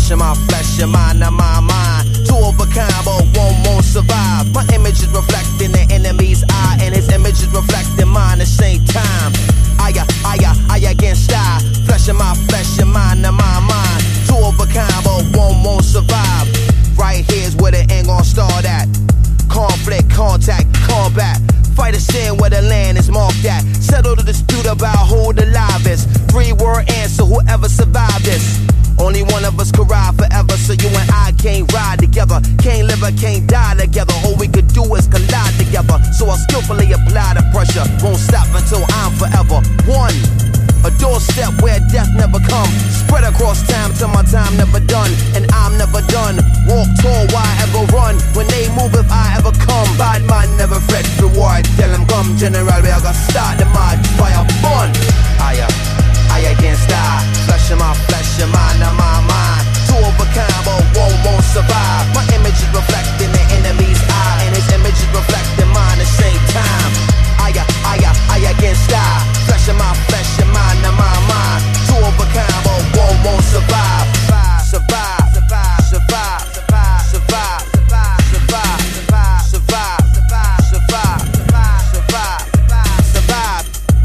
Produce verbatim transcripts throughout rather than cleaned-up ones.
Flesh of my flesh, your mind of my mind. Two of a kind, but one won't survive. My image is reflecting the enemy's eye, and his image is reflecting mine at the same time. Aya, aya, aya against I. Flesh of my flesh, your mind of my mind. Two of a kind, but one won't survive. Right here's where the end gon' start at. Conflict, contact, combat. Fight a sin where the land is marked at. Settle the dispute about who the live is. Three word answer, whoever survived this. Only one of us could ride forever, so you and I can't ride together. Can't live or can't die together. All we could do is collide together. So I skillfully apply the pressure. Won't stop until I'm forever one. A doorstep where death never come. Spread across time till my time never done. And I'm never done. Walk tall, why ever run? When they move, if I ever come. Bad man never fret reward. Tell them come, general, we are gonna start the mad fire fun. Aya, aya against I. Flesh of my flesh, your mind of my mind. Two of a kind, but one won't survive. My image is reflecting the enemy's eye, and his image is reflecting mine at the same time. Aya, aya, aya against I. Flesh of my flesh, your mind of my mind. Two of a kind, but one won't survive. Survive, survive, survive, survive, survive, survive, survive, survive, survive, survive, survive, survive, survive, survive.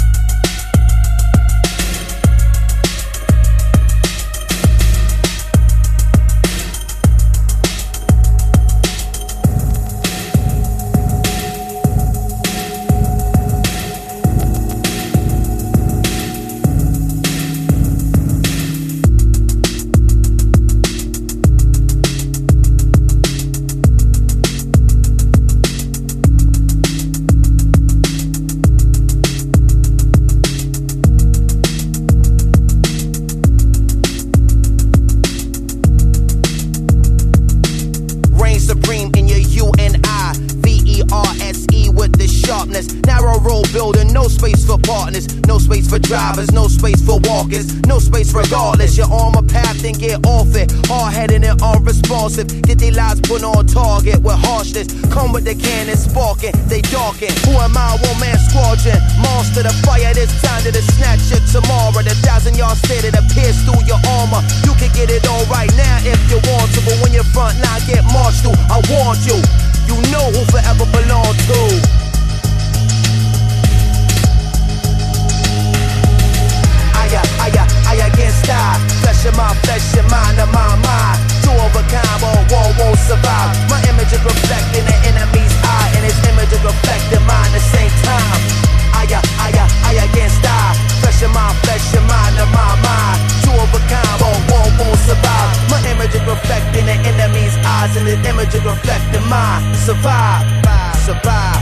Supreme in your U and I, V E R S E with the sharpness. Narrow road building, no space for partners, no space for drivers, no space for walkers, no space regardless. You're on my path, then get off it. Hard-headed and unresponsive, get their lives put on target with harshness. Come with the cannon sparking, they darken. Who am I? One man squadron, monster the fire. This time to the snatch it tomorrow. The thousand yard stare that appears through your armor. You can get it all right now if you want to, but when your front line get marched through, I want you. You know who forever belong to. Aya, aya, aya against I. Flesh of my flesh, your mind of my mind. Two of a kind, but one won't survive. My image is reflecting the enemy's eye, and his image is reflecting mine at the same time. Aya, aya, aya against I. Flesh of my flesh, your mind of my mind. Two of a kind, but one won't survive. My image is reflecting the enemy's eyes, and his image is reflecting mine. Survive, survive.